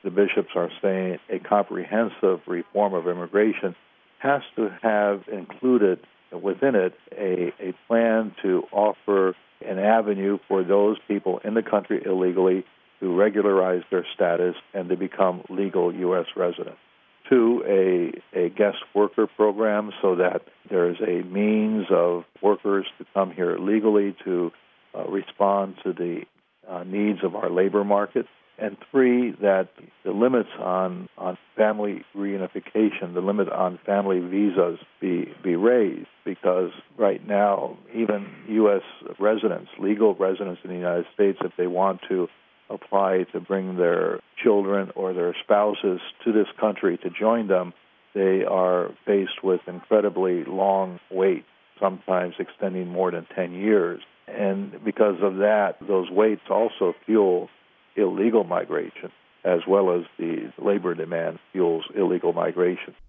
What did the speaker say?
the bishops are saying a comprehensive reform of immigration has to have included within it a plan to offer an avenue for those people in the country illegally to regularize their status and to become legal U.S. residents. 2, a guest worker program so that there's a means of workers to come here legally to respond to the needs of our labor market. And 3, that the limits on family reunification, the limit on family visas be raised, because right now even U.S. residents, legal residents in the United States, if they want to apply to bring their children or their spouses to this country to join them, they are faced with incredibly long waits, sometimes extending more than 10 years. And because of that, those waits also fuel illegal migration, as well as the labor demand fuels illegal migration.